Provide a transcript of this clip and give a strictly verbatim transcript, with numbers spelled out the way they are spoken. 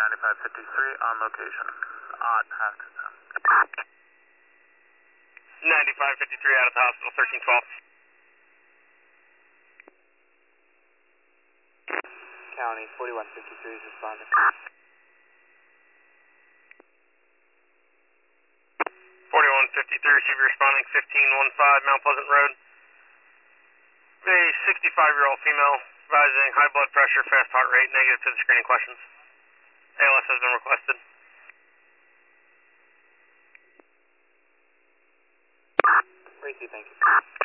ninety-five fifty-three on location. Odd path. ninety-five fifty-three out of the hospital, thirteen twelve. County, forty-one fifty-three is responding. forty-one fifty-three, receiver responding, fifteen fifteen, Mount Pleasant Road. A sixty-five-year-old female, advising high blood pressure, fast heart rate, negative to the screening questions. A L S has been requested. Racy, thank you.